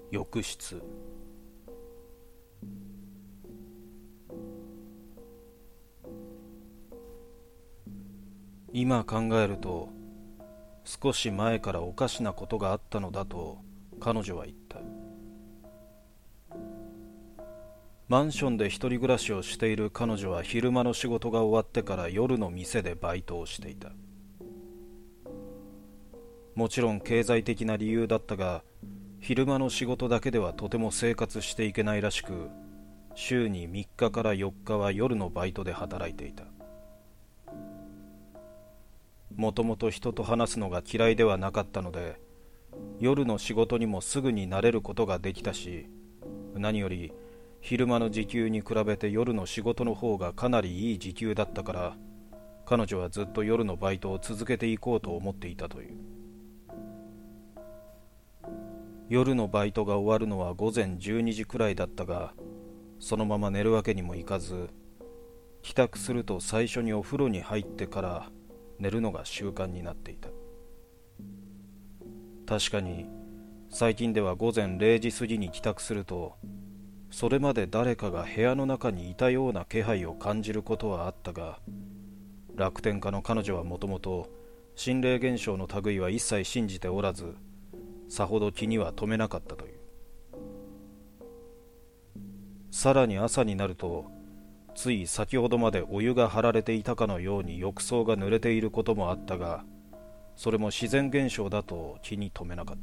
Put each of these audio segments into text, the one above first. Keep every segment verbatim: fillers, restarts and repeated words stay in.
浴室。今考えると、少し前からおかしなことがあったのだと彼女は言った。マンションで一人暮らしをしている彼女は昼間の仕事が終わってから夜の店でバイトをしていた。もちろん経済的な理由だったが、昼間の仕事だけではとても生活していけないらしく、週にみっかからよっかは夜のバイトで働いていた。もともと人と話すのが嫌いではなかったので、夜の仕事にもすぐに慣れることができたし、何より昼間の時給に比べて夜の仕事の方がかなりいい時給だったから、彼女はずっと夜のバイトを続けていこうと思っていたという。夜のバイトが終わるのは午前じゅうにじくらいだったが、そのまま寝るわけにもいかず、帰宅すると最初にお風呂に入ってから寝るのが習慣になっていた。確かに最近では午前れいじ過ぎに帰宅すると、それまで誰かが部屋の中にいたような気配を感じることはあったが、楽天家の彼女はもともと心霊現象の類は一切信じておらず、さほど気には留めなかったという。さらに朝になると、つい先ほどまでお湯が張られていたかのように浴槽が濡れていることもあったが、それも自然現象だと気に留めなかった。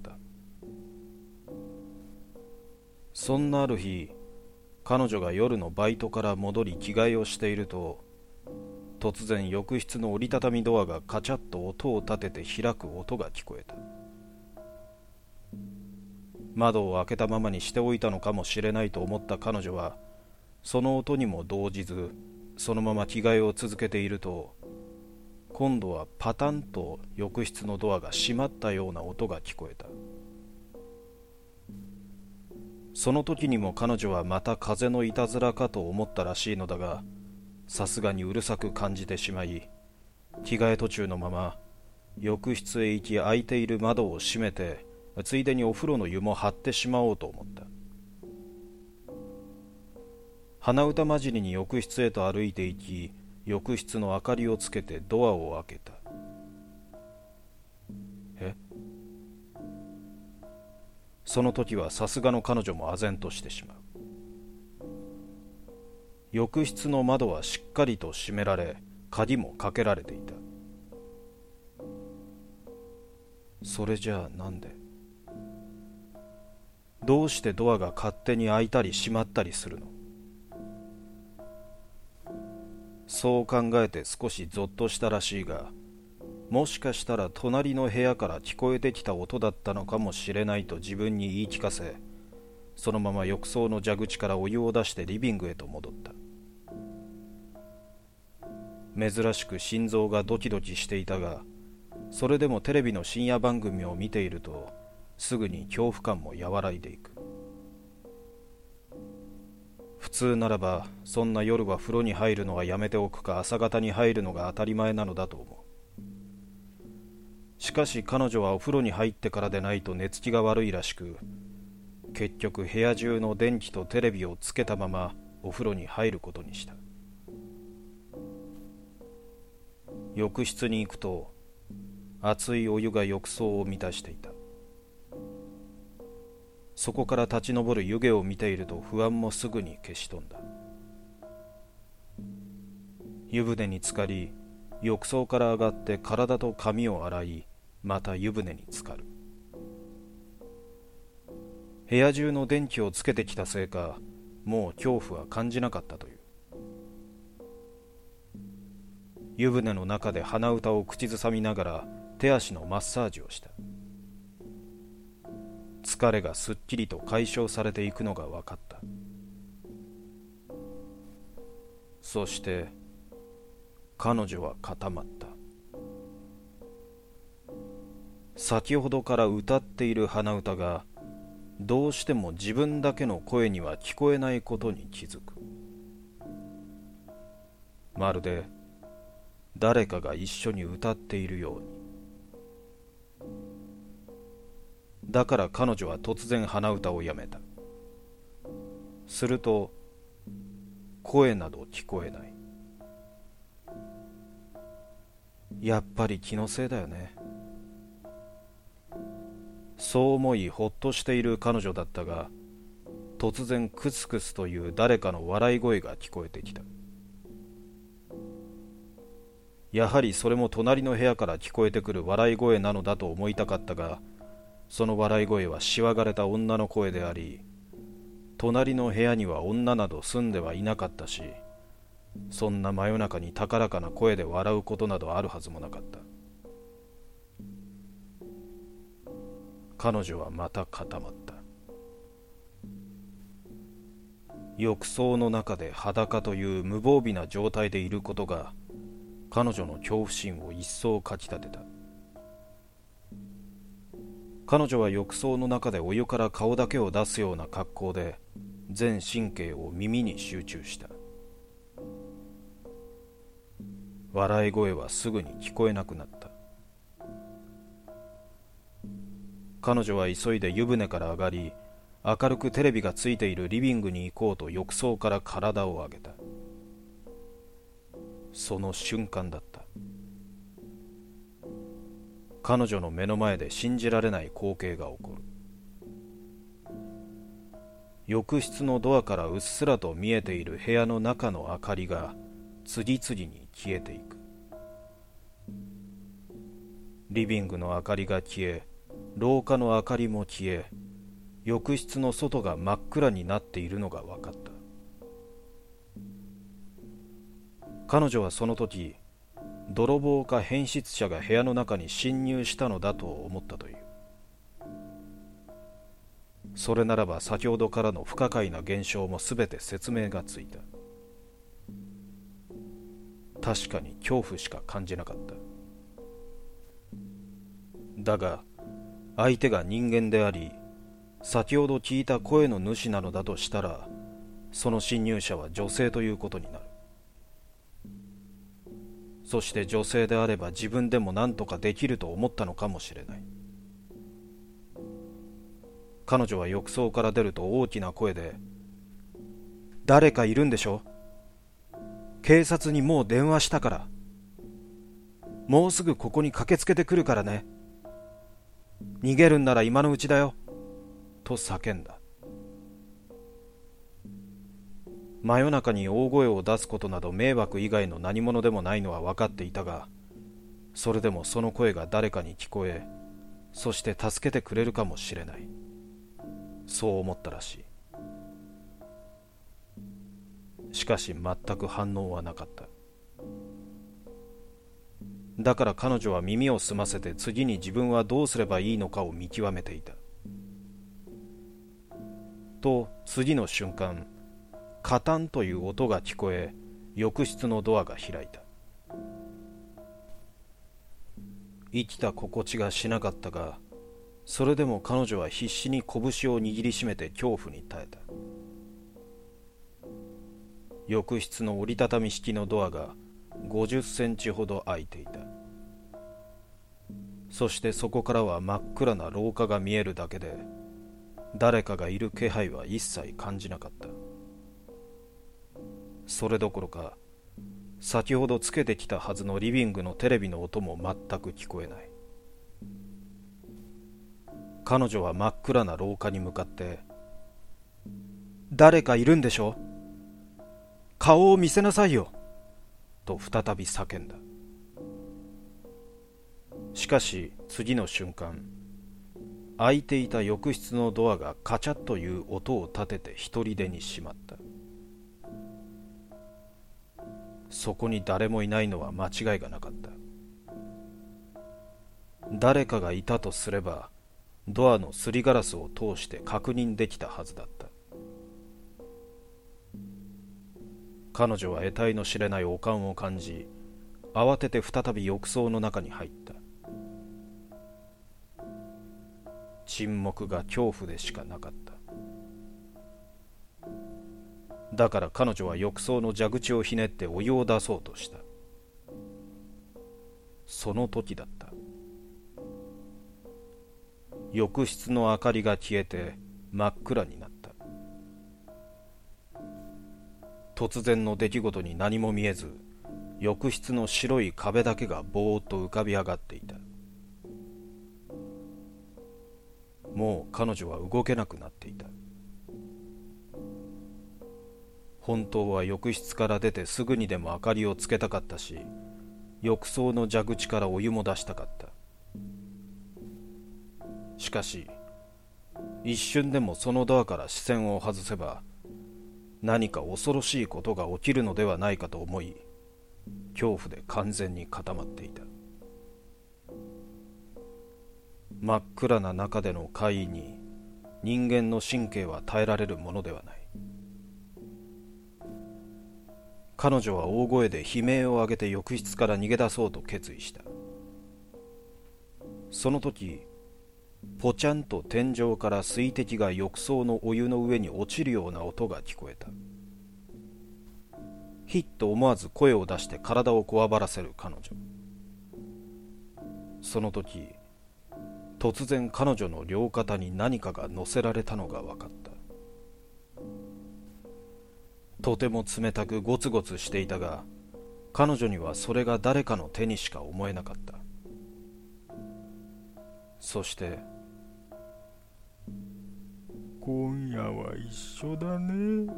そんなある日、彼女が夜のバイトから戻り着替えをしていると、突然浴室の折りたたみドアがカチャッと音を立てて開く音が聞こえた。窓を開けたままにしておいたのかもしれないと思った彼女は、その音にも動じず、そのまま着替えを続けていると、今度はパタンと浴室のドアが閉まったような音が聞こえた。その時にも彼女はまた風のいたずらかと思ったらしいのだが、さすがにうるさく感じてしまい、着替え途中のまま浴室へ行き、開いている窓を閉めて、ついでにお風呂の湯も張ってしまおうと思った。鼻歌混じりに浴室へと歩いて行き、浴室の明かりをつけてドアを開けた。え？その時はさすがの彼女も唖然としてしまう。浴室の窓はしっかりと閉められ、鍵もかけられていた。それじゃあなんで？どうしてドアが勝手に開いたり閉まったりするの？そう考えて少しゾッとしたらしいが、もしかしたら隣の部屋から聞こえてきた音だったのかもしれないと自分に言い聞かせ、そのまま浴槽の蛇口からお湯を出してリビングへと戻った。珍しく心臓がドキドキしていたが、それでもテレビの深夜番組を見ていると、すぐに恐怖感も和らいでいく。普通ならばそんな夜は風呂に入るのはやめておくか、朝方に入るのが当たり前なのだと思う。しかし彼女はお風呂に入ってからでないと寝つきが悪いらしく、結局部屋中の電気とテレビをつけたままお風呂に入ることにした。浴室に行くと熱いお湯が浴槽を満たしていた。そこから立ち上る湯気を見ていると不安もすぐに消し飛んだ。湯船に浸かり、浴槽から上がって体と髪を洗い、また湯船に浸かる。部屋中の電気をつけてきたせいか、もう恐怖は感じなかったという。湯船の中で鼻歌を口ずさみながら手足のマッサージをした。疲れがすっきりと解消されていくのが分かった。そして彼女は固まった。先ほどから歌っている鼻歌がどうしても自分だけの声には聞こえないことに気づく。まるで誰かが一緒に歌っているように。 だから彼女は突然鼻歌をやめた。すると声など聞こえない。やっぱり気のせいだよね。そう思いほっとしている彼女だったが、突然クスクスという誰かの笑い声が聞こえてきた。やはりそれも隣の部屋から聞こえてくる笑い声なのだと思いたかったが、その笑い声はしわがれた女の声であり、隣の部屋には女など住んではいなかったし、そんな真夜中に高らかな声で笑うことなどあるはずもなかった。彼女はまた固まった。浴槽の中で裸という無防備な状態でいることが彼女の恐怖心を一層かきたてた。彼女は浴槽の中でお湯から顔だけを出すような格好で全神経を耳に集中した。笑い声はすぐに聞こえなくなった。彼女は急いで湯船から上がり、明るくテレビがついているリビングに行こうと浴槽から体を上げた。その瞬間だった。彼女の目の前で信じられない光景が起こる。浴室のドアからうっすらと見えている部屋の中の明かりが次々に消えていく。リビングの明かりが消え、廊下の明かりも消え、浴室の外が真っ暗になっているのが分かった。彼女はその時、泥棒か変質者が部屋の中に侵入したのだと思ったという。それならば先ほどからの不可解な現象もすべて説明がついた。確かに恐怖しか感じなかった。だが相手が人間であり、先ほど聞いた声の主なのだとしたら、その侵入者は女性ということになる。そして女性であれば自分でも何とかできると思ったのかもしれない。彼女は浴槽から出ると大きな声で、誰かいるんでしょ？警察にもう電話したから。もうすぐここに駆けつけてくるからね。逃げるんなら今のうちだよ。と叫んだ。真夜中に大声を出すことなど迷惑以外の何者でもないのは分かっていたが、それでもその声が誰かに聞こえ、そして助けてくれるかもしれない。そう思ったらしい。しかし全く反応はなかった。だから彼女は耳を澄ませて次に自分はどうすればいいのかを見極めていた。と次の瞬間、カタンという音が聞こえ、浴室のドアが開いた。生きた心地がしなかったが、それでも彼女は必死に拳を握りしめて恐怖に耐えた。浴室の折りたたみ式のドアがごじゅっセンチほど開いていた。そしてそこからは真っ暗な廊下が見えるだけで、誰かがいる気配は一切感じなかった。それどころか、先ほどつけてきたはずのリビングのテレビの音も全く聞こえない。彼女は真っ暗な廊下に向かって、誰かいるんでしょ？顔を見せなさいよと再び叫んだ。しかし次の瞬間、開いていた浴室のドアがカチャッという音を立てて一人でに閉まった。そこに誰もいないのは間違いがなかった。誰かがいたとすれば、ドアのすりガラスを通して確認できたはずだった。彼女は得体の知れない悪感を感じ、慌てて再び浴槽の中に入った。沈黙が恐怖でしかなかった。だから彼女は浴槽の蛇口をひねってお湯を出そうとした。その時だった。 浴室の明かりが消えて真っ暗になった。突然の出来事に何も見えず、浴室の白い壁だけがぼーっと浮かび上がっていた。もう彼女は動けなくなっていた。本当は浴室から出てすぐにでも明かりをつけたかったし、浴槽の蛇口からお湯も出したかった。しかし、一瞬でもそのドアから視線を外せば、何か恐ろしいことが起きるのではないかと思い、恐怖で完全に固まっていた。真っ暗な中での怪異に人間の神経は耐えられるものではない。彼女は大声で悲鳴を上げて浴室から逃げ出そうと決意した。その時、ぽちゃんと天井から水滴が浴槽のお湯の上に落ちるような音が聞こえた。ひっと思わず声を出して体をこわばらせる彼女。その時、突然彼女の両肩に何かが乗せられたのが分かった。とても冷たくゴツゴツしていたが、彼女にはそれが誰かの手にしか思えなかった。そして今夜は一緒だね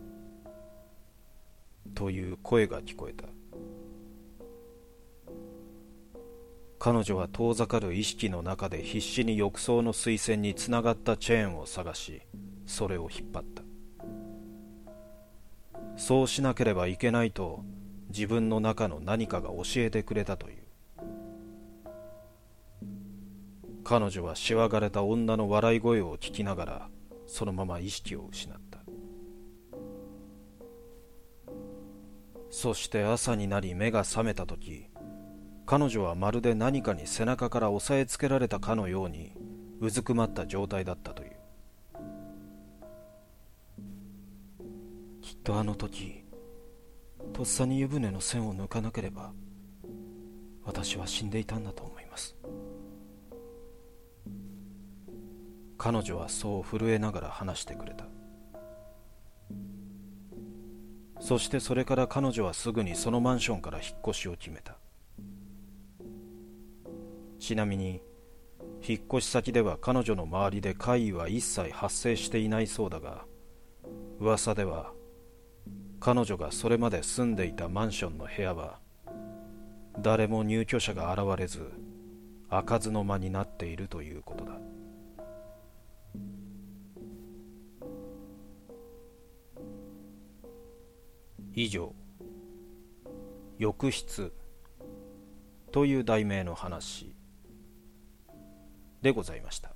という声が聞こえた。彼女は遠ざかる意識の中で必死に浴槽の水栓につながったチェーンを探し、それを引っ張った。そうしなければいけないと自分の中の何かが教えてくれたという。彼女はしわがれた女の笑い声を聞きながらそのまま意識を失った。そして朝になり目が覚めたとき、彼女はまるで何かに背中から押さえつけられたかのようにうずくまった状態だったという。きっとあの時、とっさに湯船の栓を抜かなければ私は死んでいたんだと思います。彼女はそう震えながら話してくれた。そしてそれから彼女はすぐにそのマンションから引っ越しを決めた。ちなみに引っ越し先では彼女の周りで怪異は一切発生していないそうだが、噂では彼女がそれまで住んでいたマンションの部屋は誰も入居者が現れず開かずの間になっているということだ。以上、浴室という題名の話でございました。